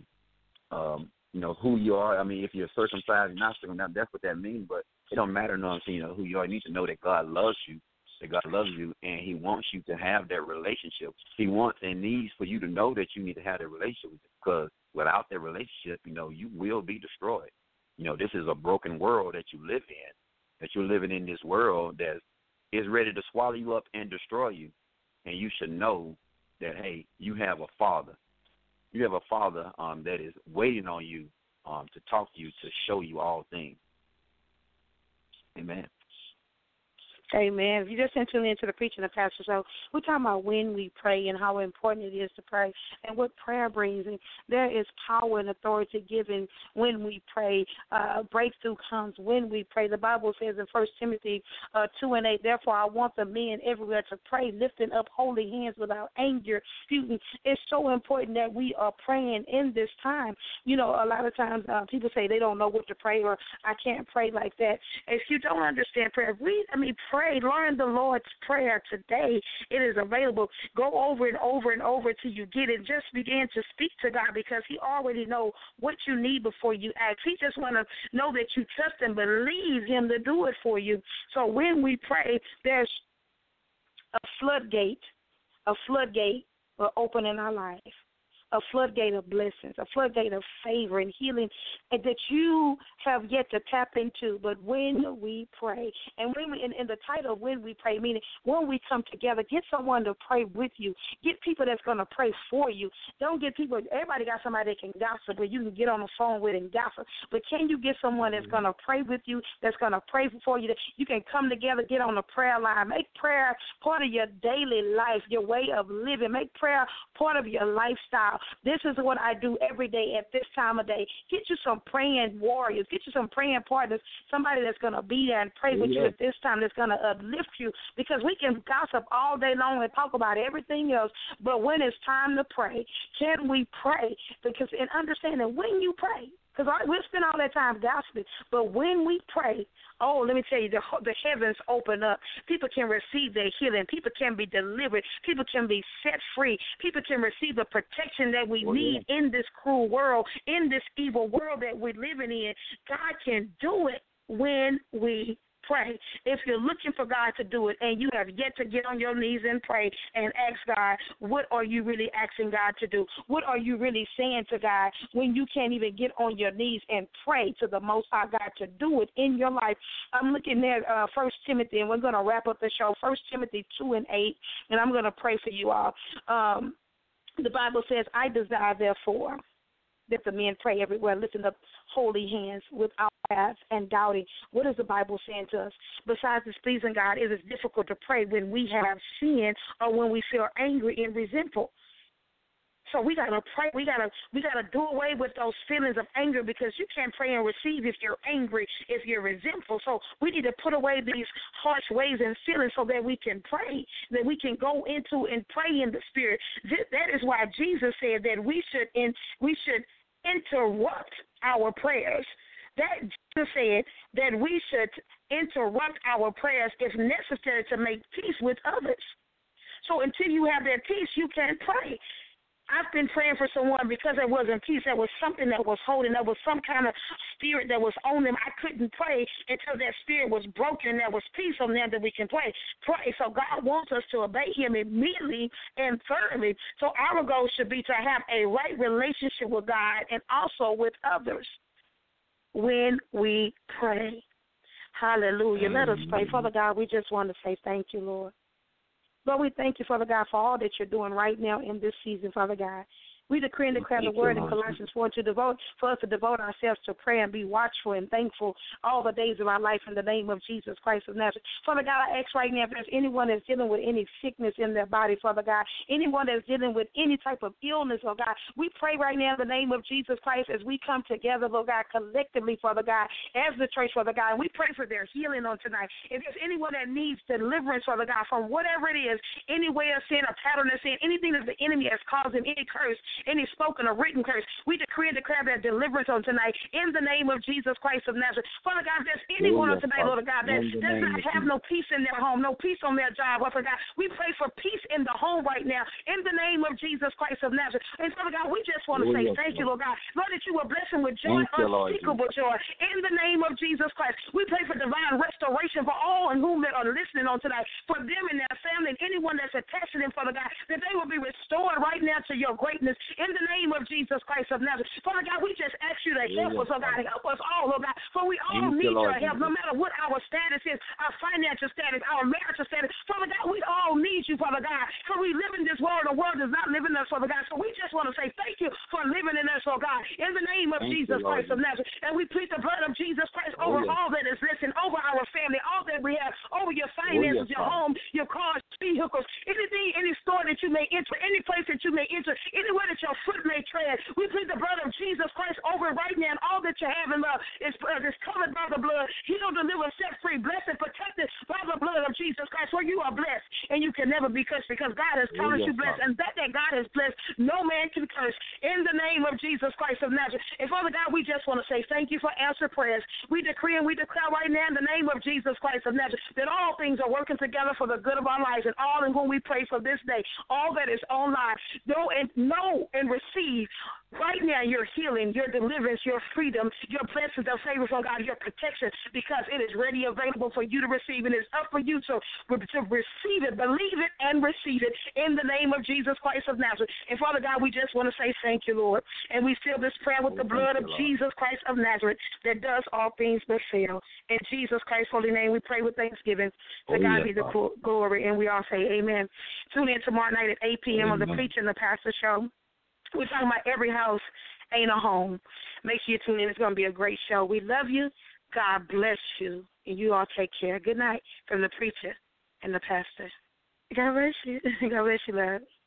who you are. I mean, if you're circumcised or not circumcised, that's what that means, but it don't matter, what I'm saying, who you are. You need to know that God loves you, and he wants you to have that relationship. He wants and needs for you to know that you need to have that relationship with him, because without that relationship, you will be destroyed. This is a broken world that you live in, that you're living in this world that is ready to swallow you up and destroy you. And you should know that, hey, you have a Father. You have a Father that is waiting on you to talk to you, to show you all things. Amen.
Amen. If you just enter into the preaching of Pastor Show, we're talking about when we pray and how important it is to pray and what prayer brings. And there is power and authority given when we pray. Breakthrough comes when we pray. The Bible says in 1 Timothy 2:8, therefore I want the men everywhere to pray, lifting up holy hands without anger. It's so important that we are praying in this time. You know, a lot of times people say they don't know what to pray or I can't pray like that. If you don't understand prayer, pray, learn the Lord's Prayer today. It is available. Go over and over and over till you get it. Just begin to speak to God because he already knows what you need before you ask. He just want to know that you trust and believe him to do it for you. So when we pray, there's a floodgate will open in our life. A floodgate of blessings, a floodgate of favor and healing that you have yet to tap into. But when we pray, and when we, in the title of when we pray, meaning when we come together, get someone to pray with you. Get people that's going to pray for you. Don't get people, everybody got somebody that can gossip, but you can get on the phone with and gossip. But can you get someone that's going to pray with you, that's going to pray for you, that you can come together, get on the prayer line. Make prayer part of your daily life, your way of living. Make prayer part of your lifestyle. This is what I do every day at this time of day. Get you some praying warriors. Get you some praying partners, somebody that's going to be there and pray with you at this time, that's going to uplift you, because we can gossip all day long and talk about everything else, but when it's time to pray, can we pray? Because in understanding when you pray, because we'll spend all that time gossiping, but when we pray, let me tell you, the heavens open up. People can receive their healing. People can be delivered. People can be set free. People can receive the protection that we need in this cruel world, in this evil world that we're living in. God can do it when we pray. If you're looking for God to do it and you have yet to get on your knees and pray and ask God, what are you really asking God to do? What are you really saying to God when you can't even get on your knees and pray to the Most High God to do it in your life? I'm looking at 1 Timothy, and we're going to wrap up the show, 1 Timothy 2:8, and I'm going to pray for you all. The Bible says, I desire, therefore, that the men pray everywhere, lifting up holy hands without wrath and doubting. What is the Bible saying to us? Besides displeasing God, it is difficult to pray when we have sin or when we feel angry and resentful. So we gotta pray. We gotta do away with those feelings of anger, because you can't pray and receive if you're angry, if you're resentful. So we need to put away these harsh ways and feelings so that we can pray, that we can go into and pray in the Spirit. That is why Jesus said that we should interrupt our prayers. That Jesus said that we should interrupt our prayers if necessary to make peace with others. So until you have that peace, you can't pray. I've been praying for someone because there wasn't peace. There was something that was holding. There was some kind of spirit that was on them. I couldn't pray until that spirit was broken and there was peace on them that we can pray. So God wants us to obey him immediately and thoroughly. So our goal should be to have a right relationship with God and also with others when we pray. Hallelujah. Let us pray. Father God, we just want to say thank you, Lord. Lord, we thank you, Father God, for all that you're doing right now in this season, Father God. We decree and declare the word in Colossians 4 for us to devote ourselves to prayer and be watchful and thankful all the days of our life in the name of Jesus Christ of Nazareth. Father God, I ask right now if there's anyone that's dealing with any sickness in their body, Father God, anyone that's dealing with any type of illness, oh God, we pray right now in the name of Jesus Christ as we come together, Lord God, collectively, Father God, as the church, Father God, and we pray for their healing on tonight. If there's anyone that needs deliverance, Father God, from whatever it is, any way of sin or pattern of sin, anything that the enemy has caused them, any curse, any spoken or written curse, we decree and declare that deliverance on tonight in the name of Jesus Christ of Nazareth. Father God, if there's anyone on tonight, Lord God, that does not have no peace in their home, no peace on their job, Father God, we pray for peace in the home right now in the name of Jesus Christ of Nazareth. And Father God, we just want to say thank you, Lord God. Lord, that you will bless them with joy, unspeakable joy in the name of Jesus Christ. We pray for divine restoration for all and whom that are listening on tonight, for them and their family and anyone that's attached to them, Father God, that they will be restored right now to your greatness in the name of Jesus Christ of Nazareth. Father God, we just ask you to help us, oh God, help us all, oh God, for we all need your help, no matter what our status is, our financial status, our marital status. Father God, we all need you, Father God, for we live in this world. The world does not live in us, Father God. So we just want to say thank you for living in us, oh God, in the name of Jesus Christ of Nazareth. And we plead the blood of Jesus Christ over all that is listening, over our family, all that we have, over your finances, your home, your cars, vehicles, anything, any store that you may enter, any place that you may enter, anywhere that your foot may tread. We plead the blood of Jesus Christ over it right now, and all that you have in love is covered by the blood, healed, delivered, set free, blessed, protected by the blood of Jesus Christ. For you are blessed, and you can never be cursed because God has promised you blessed, and that God has blessed, no man can curse. In the name of Jesus Christ of Nazareth. And Father God, we just want to say thank you for answered prayers. We decree and we declare right now in the name of Jesus Christ of Nazareth that all things are working together for the good of our lives, and all in whom we pray for this day, all that is online, know and receive right now your healing, your deliverance, your freedom, your blessings, your favor from God, your protection, because it is ready, available for you to receive, and it's up for you to receive it, believe it, and receive it in the name of Jesus Christ of Nazareth. And Father God, we just want to say thank you, Lord. And we seal this prayer with the blood of Jesus Christ of Nazareth that does all things but fail. In Jesus Christ's holy name, we pray with thanksgiving. To God be the glory, and we all say amen. Tune in tomorrow night at 8 p.m. on the Preacher and the Pastor Show. We're talking about every house ain't a home. Make sure you tune in. It's going to be a great show. We love you. God bless you. And you all take care. Good night from the Preacher and the Pastor. God bless you. God bless you, love.